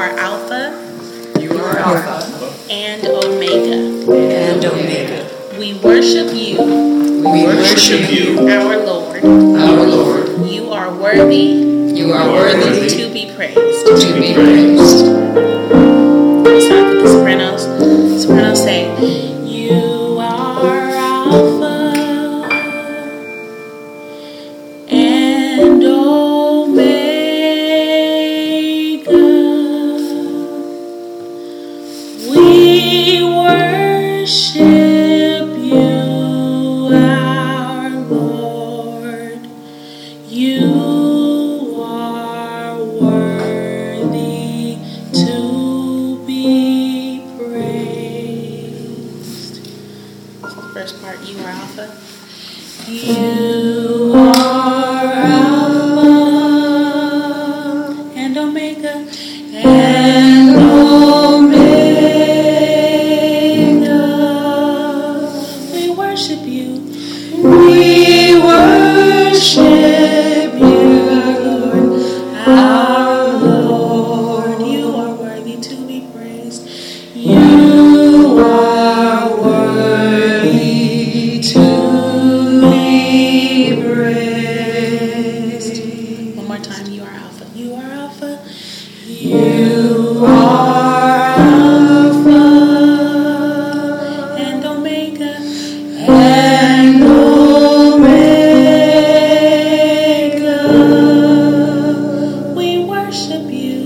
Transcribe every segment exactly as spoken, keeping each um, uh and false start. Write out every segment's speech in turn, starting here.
are Alpha. You are Alpha. And Omega. And Omega. We worship you. We worship you. Our Lord. Our Lord. You are worthy. You are worthy to be praised. To be praised. It's time for the sopranos. Sopranos say, you are Alpha and Omega. We worship you, our Lord. You are worthy to be praised. So the first part, you are Alpha. You are Alpha and Omega. And Omega. We worship you. We worship you, Lord, our Lord. You are worthy to be praised. You are worthy to be praised. One more time. You are Alpha. You are Alpha. You are Alpha and Omega. And Omega. We worship you.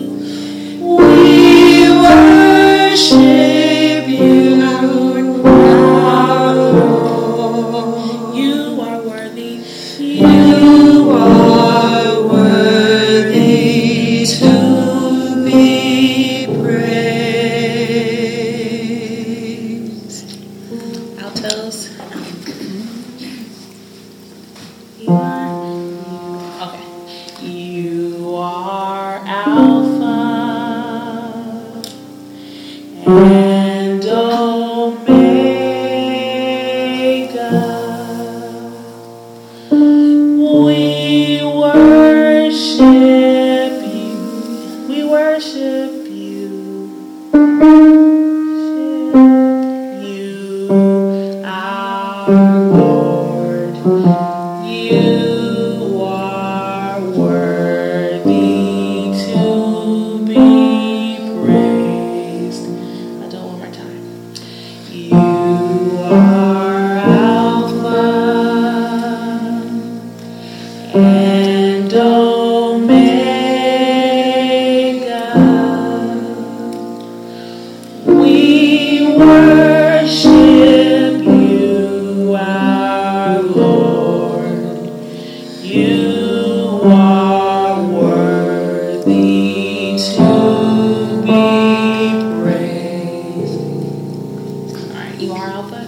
We worship you, Lord, our Lord. You are worthy. You are worthy to be praised. Altos. You are, okay. You are Alpha and Omega. We worship you. We worship you. You, our Lord. You are worthy to be praised. I'll do it one more time. You are Alpha and Omega. We worship you, our Lord. You are worthy to be praised. All right, you are Alpha.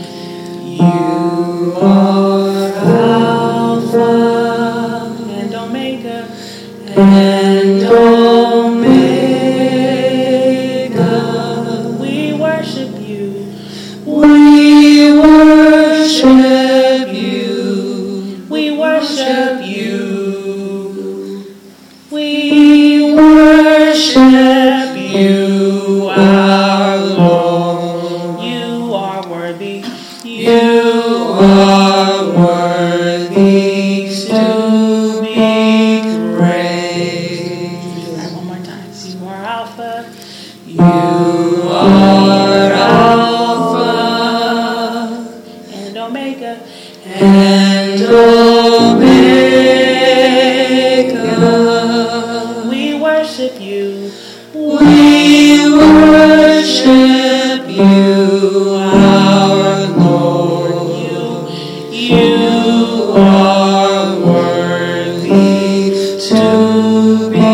You are Alpha and Omega. And Omega. We worship you. We worship you. We worship you. We worship you, our Lord. You are worthy. You are worthy to be praised. All right, one more time. You are Alpha. You are Alpha and Omega. And Omega. We worship you. We worship you, our Lord. You, you are worthy to be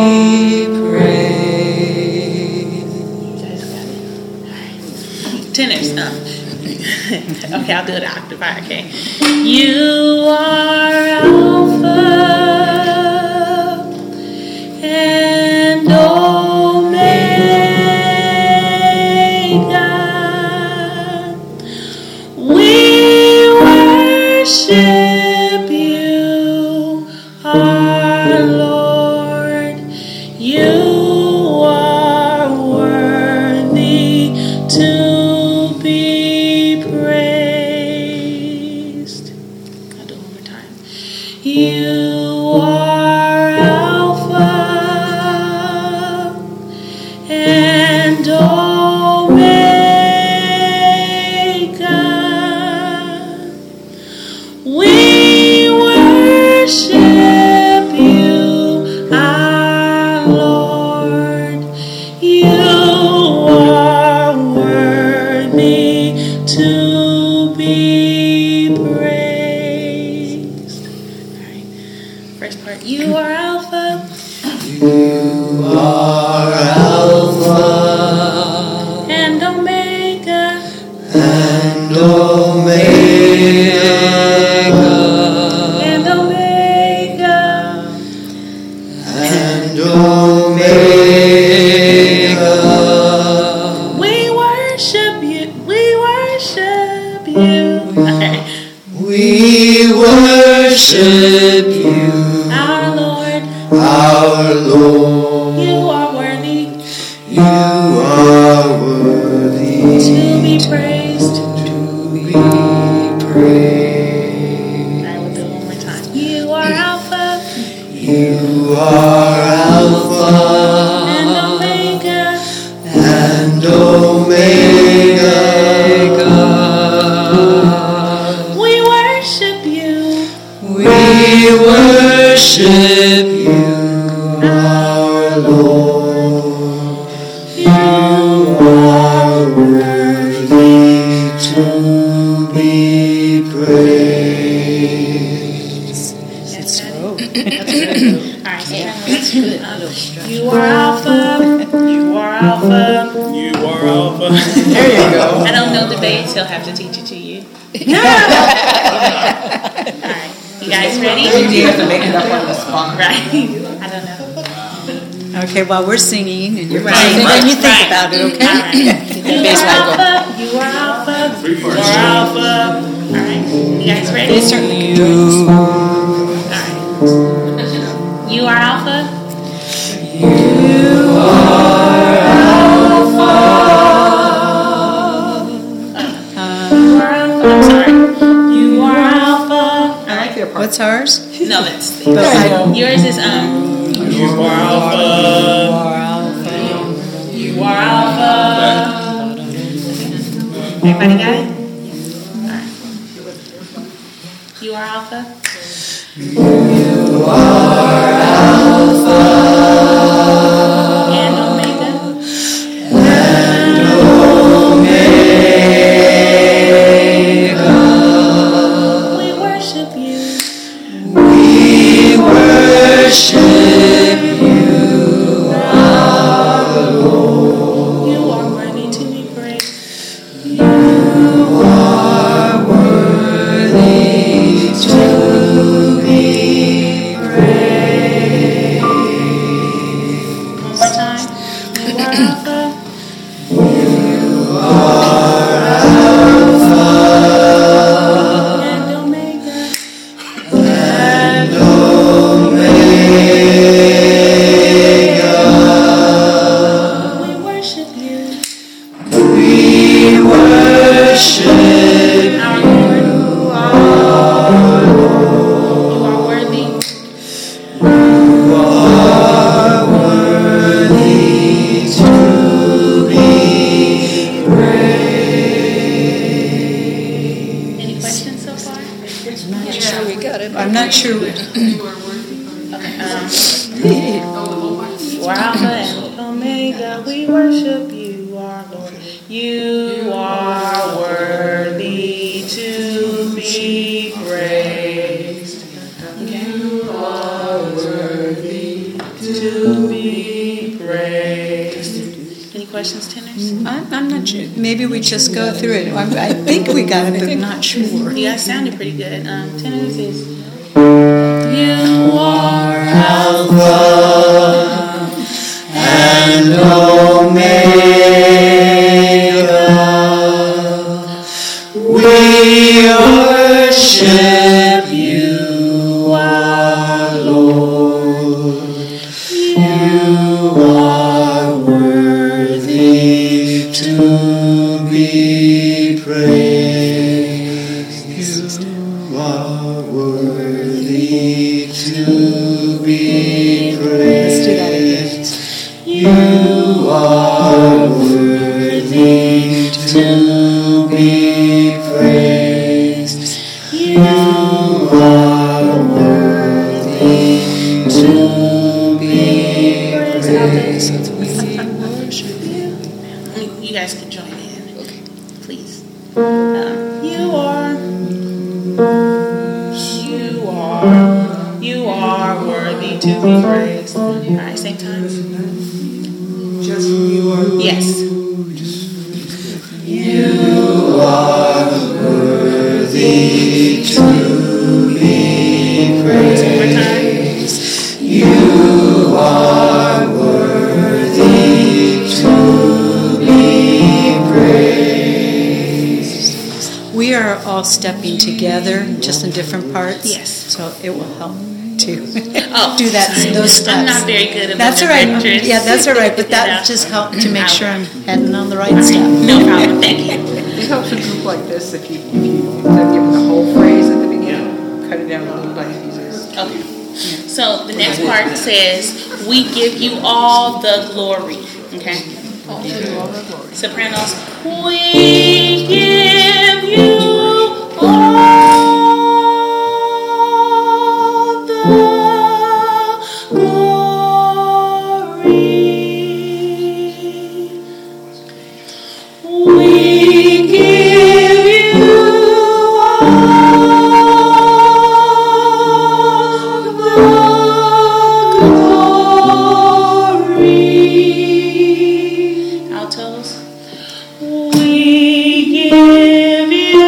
praised. You guys got it. All right. Tenors, huh? Okay, I'll do it octave. Okay. You are Alpha and Omega. We worship you, our Lord. You are and Omega. We worship you. We worship you. Okay. We worship you, Our Lord, our Lord. you are worthy You are worthy to be praised. to be praised. All right, we'll do it one more time. You are Alpha You are Alpha and Omega. and Omega. We worship you. We worship you, our Lord. You are worthy to be praised. That's good. That's good. All right, so that's good. Um, you are Alpha. You are Alpha. You are Alpha. There you go. I don't know the dates. He'll have to teach it to you. All right, you guys ready? You have to make it up on the spot. Right. I don't know. Okay, while we're singing and you're Right. singing, then you think Right. about it, All okay? right. You are Alpha. You are Alpha. You are Alpha. All right. You guys ready? They certainly can join us. All right. You are Alpha. You are Alpha. I'm sorry. You are Alpha. All I like right. your part. What's ours? No, that's But I- yours. Is um. You are Alpha. You are Alpha. Everybody got it? All right. You are Alpha. And Omega. We worship you. We worship You are worthy to be praised. worthy to be praised. One more time. You are Alpha. And Omega. We worship you. We worship Our Lord. You are worthy. worthy to be praised. Any questions so far? I'm not sure we got it. I'm not sure. Okay. Um, you are Alpha and Omega. We worship you, our Lord. You are worthy to be praised. You are worthy to be praised. Any questions, tenors? I'm, I'm not sure. Maybe we just go through it. I, I think we got it, but I'm not sure. You guys sounded pretty good. Um, tenors is you are Alpha and Omega. We worship you, our Lord. You are worthy to be praised. You are worthy to be praised. do that again. You are worthy to be praised. You are worthy to be praised. You guys can join in, please. Um, you are, you are, you are worthy to be praised. All right, same time. Just you are. Yes. You are worthy to be One more time. praised. You are stepping together, just in different parts. Yes. So it will help to Oh, do that, sorry. those steps. I'm not very good at That's the all right. directors. Yeah, that's all right. But that Yeah. just helped to make I sure will. I'm heading on the right step. No problem. Thank you. It helps a group like this if you, if you, instead of giving the whole phrase at the beginning, cut it down a little bite pieces. Okay. So the next part says, "We give you all the glory." Okay. Sopranos, we give you all the glory. We give you all the glory. Altos. We give you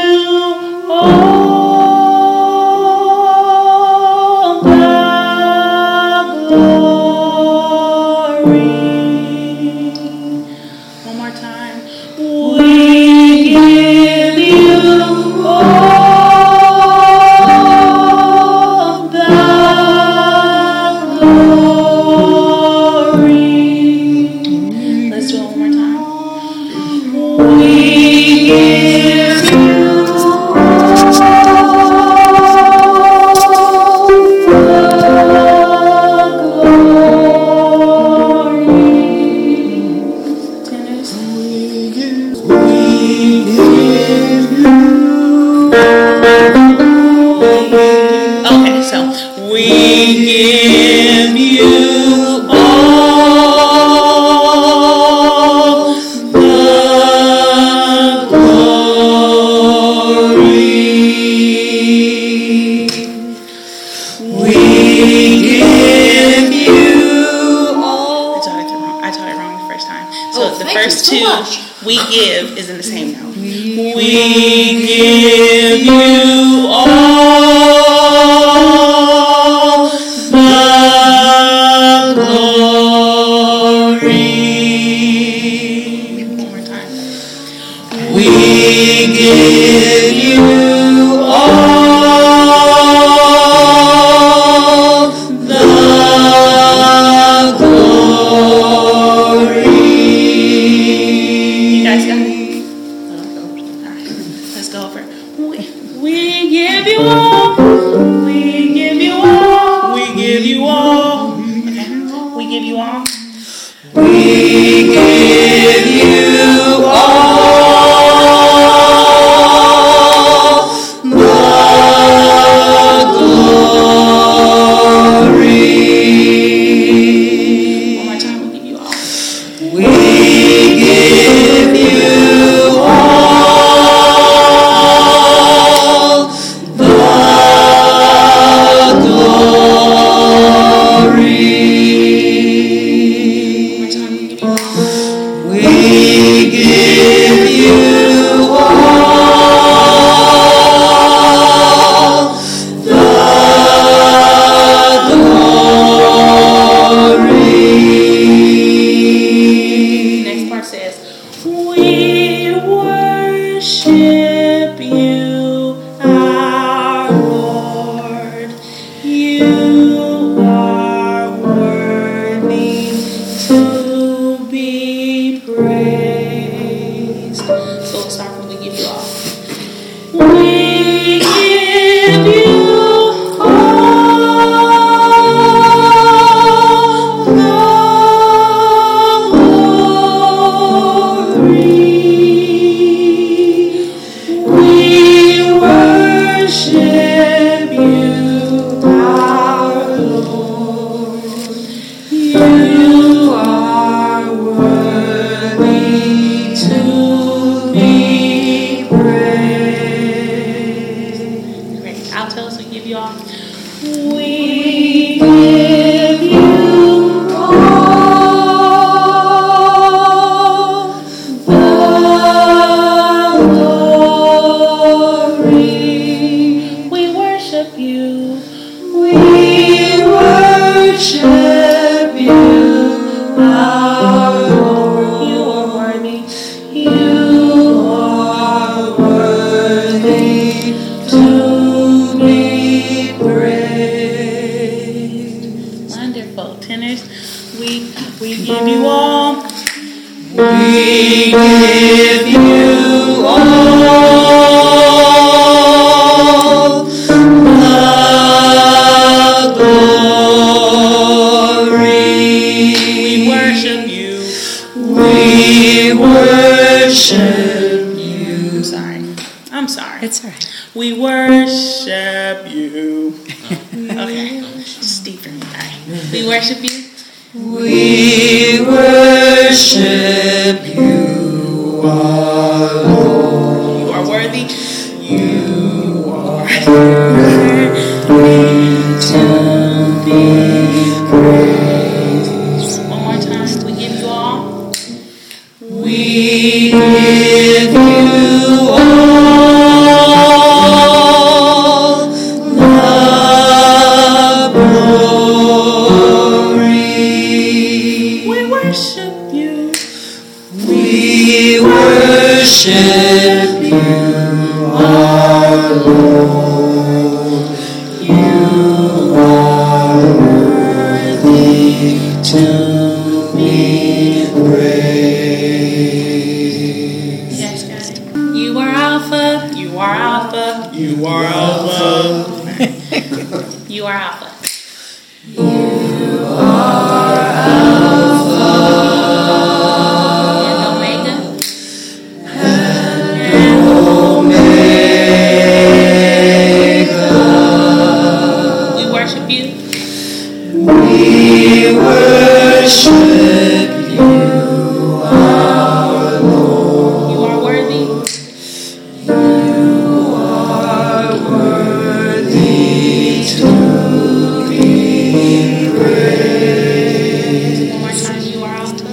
all the glory. One more time. We give you all the glory. Let's do it one more time. We give you tenors. Okay, so we give you all the glory. We give you all. I taught it wrong. I taught it wrong the first time. So Oh, the thank first you so two, much. we give is in the same note. We give you all the glory. One more time. We give you all the glory. You guys got it? Alright, let's go over. We, we give you all. We give you all. We give you all. Okay. We give you all. We give you all the glory. One more time. We give you all. We give you all the glory. One more time. We give you all the glory. Next part says, we worship you, our Lord. You are worthy to be praised. So let's start from we give you all. We give you all the glory. We worship you, our Lord. You are worthy to be praised. Great. Altos, we give you all. We give you all the glory. We worship you. We worship you, our Lord. You are worthy. You are worthy tenors. We we give you all. We give you all the glory. We worship you. We worship you. I'm sorry. I'm sorry. It's all right. We worship you. Okay. Steeper. All right. We worship you. We worship you, our Lord. You are worthy. You are worthy to be praised. One more time. We give you all. We give you all the glory. We worship you. We worship you, our Lord. You are worthy to be praised. Yes, God. You are Alpha. You are Alpha. You are Alpha. You are Alpha. And Omega. We worship you. We worship you, our Lord. You are worthy. Are worthy to be praised. One more time. You are Alpha.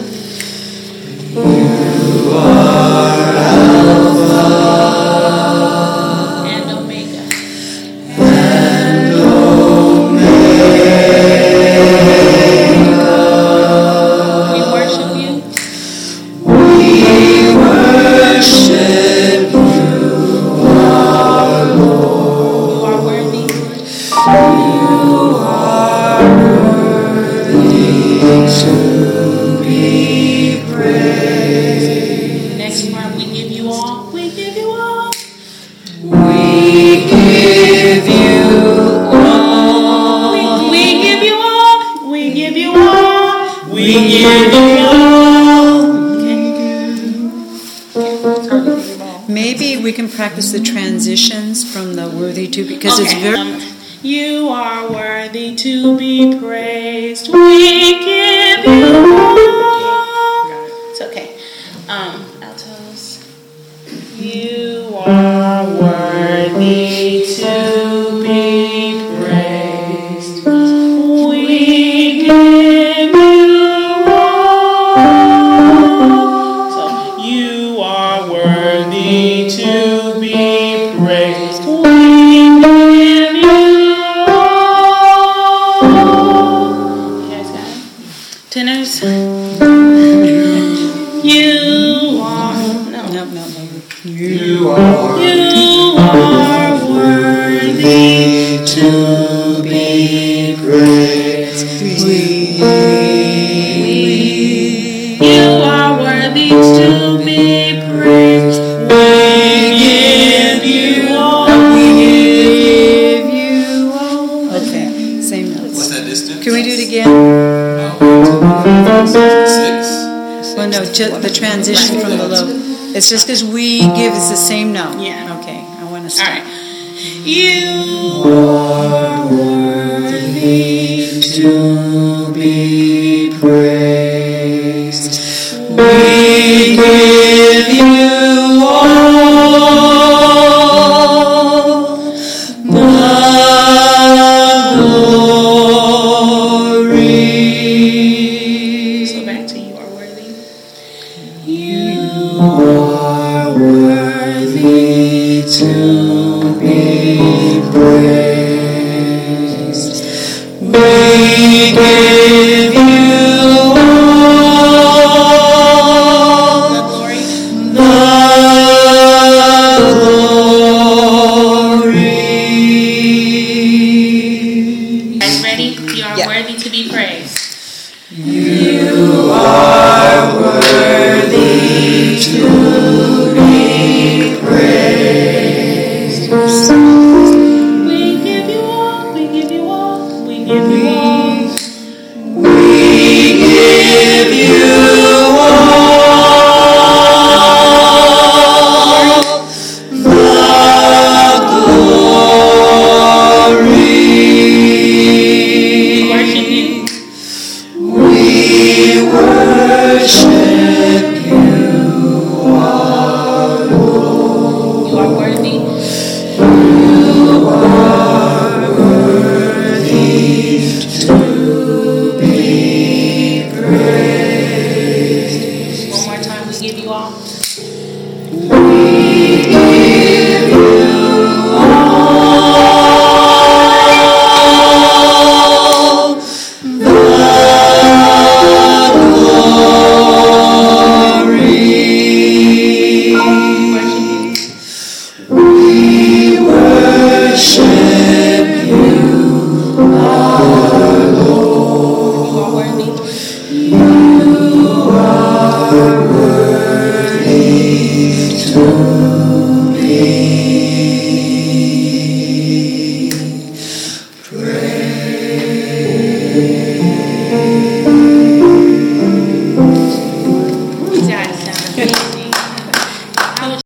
You are Alpha And Omega. and Omega. We worship you. We worship you, our Lord. You are worthy. You are worthy to be praised. Next part, we give you all. We give you all. We give you all. We give you all. We give you all. We give you all. Maybe we can practice the transitions from the worthy to, because it's Okay, very. um, you are worthy to be praised. We give you all. It's okay. Um, altos. You are worthy to be praised. We give you all. So you are worthy to be praised. We give you all. You guys got it? Tenors. You are no. No, no, no. You are You are worthy. to be praised. We You are worthy to be praised. We give you all. We give you all. Okay, same notes. What's that distance? Can we do it again? Six. Well, no, ju- the transition from the low. It's just because we give is the same note. Yeah. Okay, I want to All start. right. You are worthy to be praised. We give you all the glory. So back to you are worthy. You are worthy to be praised. We give you all The glory. the glory. Guys ready? You are Yeah. worthy to be praised. You are worthy to be praised. We give you all, we give you all, we give you all. We give you all the glory. Worship you. We worship